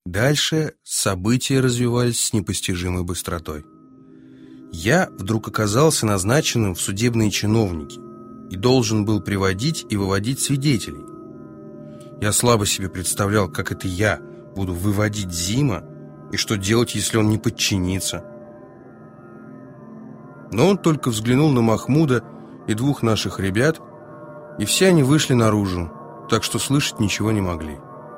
Дальше события развивались с непостижимой быстротой. Я вдруг оказался назначенным в судебные чиновники и должен был приводить и выводить свидетелей. Я слабо себе представлял, как это я буду выводить Зима и что делать, если он не подчинится. Но он только взглянул на Махмуда и двух наших ребят, и все они вышли наружу, так что слышать ничего не могли.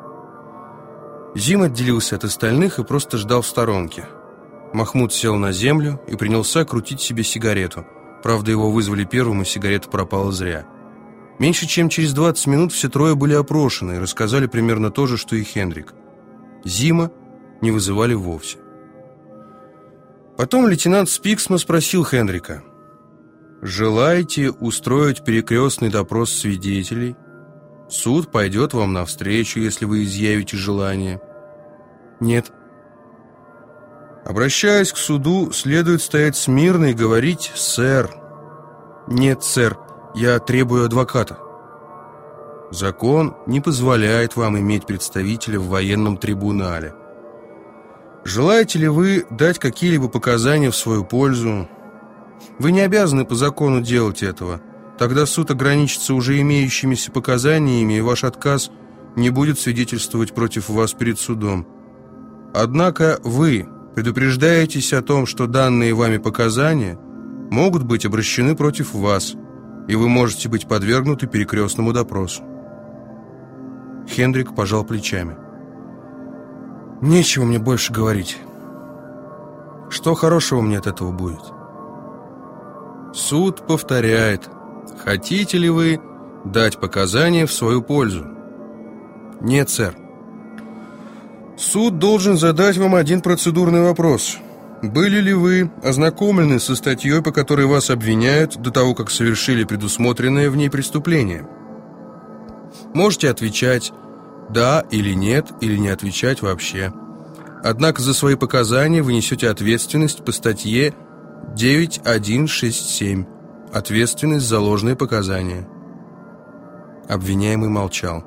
Зим отделился от остальных и просто ждал в сторонке. Махмуд сел на землю и принялся крутить себе сигарету. Правда, его вызвали первым, и сигарета пропала зря. Меньше чем через 20 минут все трое были опрошены и рассказали примерно то же, что и Хендрик. Зима не вызывали вовсе. Потом лейтенант Спиксма спросил Хендрика: «Желаете устроить перекрестный допрос свидетелей? Суд пойдет вам навстречу, если вы изъявите желание». «Нет». «Обращаясь к суду, следует стоять смирно и говорить «сэр». «Нет, сэр, я требую адвоката». «Закон не позволяет вам иметь представителя в военном трибунале». «Желаете ли вы дать какие-либо показания в свою пользу?» «Вы не обязаны по закону делать этого. Тогда суд ограничится уже имеющимися показаниями, и ваш отказ не будет свидетельствовать против вас перед судом. Однако вы предупреждаетесь о том, что данные вами показания могут быть обращены против вас, и вы можете быть подвергнуты перекрестному допросу». Хендрик пожал плечами. «Нечего мне больше говорить. Что хорошего мне от этого будет?» Суд повторяет: хотите ли вы дать показания в свою пользу? «Нет, сэр». Суд должен задать вам один процедурный вопрос. Были ли вы ознакомлены со статьей, по которой вас обвиняют, до того, как совершили предусмотренное в ней преступление? Можете отвечать «да» или «нет», или не отвечать вообще. Однако за свои показания вы несете ответственность по статье 9167 «Ответственность за ложные показания». Обвиняемый молчал.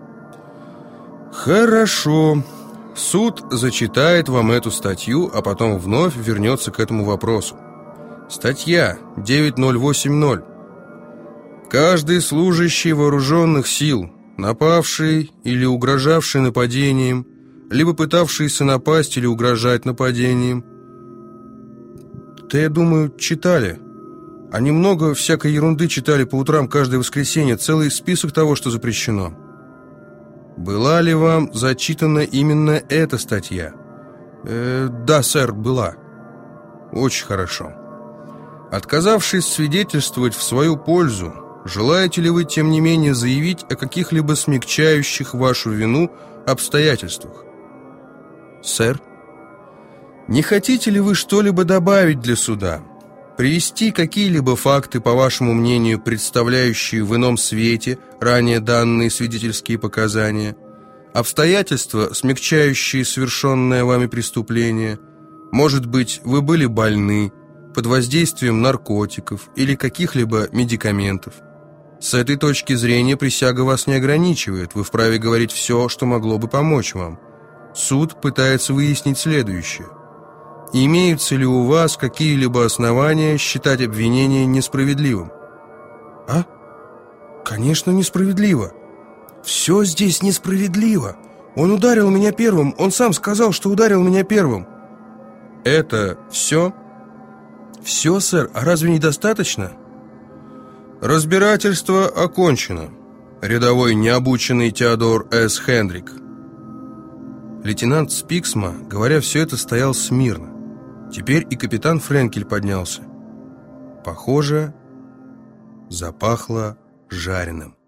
«Хорошо. Суд зачитает вам эту статью, а потом вновь вернется к этому вопросу. Статья 9080. Каждый служащий вооруженных сил, напавший или угрожавший нападением, либо пытавшийся напасть или угрожать нападением». «Да, я думаю, читали. Они много всякой ерунды читали по утрам каждое воскресенье, целый список того, что запрещено». «Была ли вам зачитана именно эта статья?» «Да, сэр, была». «Очень хорошо. Отказавшись свидетельствовать в свою пользу, желаете ли вы, тем не менее, заявить о каких-либо смягчающих вашу вину обстоятельствах?» «Сэр». «Не хотите ли вы что-либо добавить для суда? Привести какие-либо факты, по вашему мнению, представляющие в ином свете ранее данные свидетельские показания, обстоятельства, смягчающие совершенное вами преступление? Может быть, вы были больны, под воздействием наркотиков или каких-либо медикаментов? С этой точки зрения присяга вас не ограничивает, вы вправе говорить все, что могло бы помочь вам. Суд пытается выяснить следующее. Имеются ли у вас какие-либо основания считать обвинение несправедливым?» «А? Конечно, несправедливо. Все здесь несправедливо. Он ударил меня первым. Он сам сказал, что ударил меня первым». «Это все?» «Все, сэр. А разве недостаточно?» «Разбирательство окончено. Рядовой необученный Теодор С. Хендрик». Лейтенант Спиксма, говоря все это, стоял смирно. Теперь и капитан Френкель поднялся. Похоже, запахло жареным.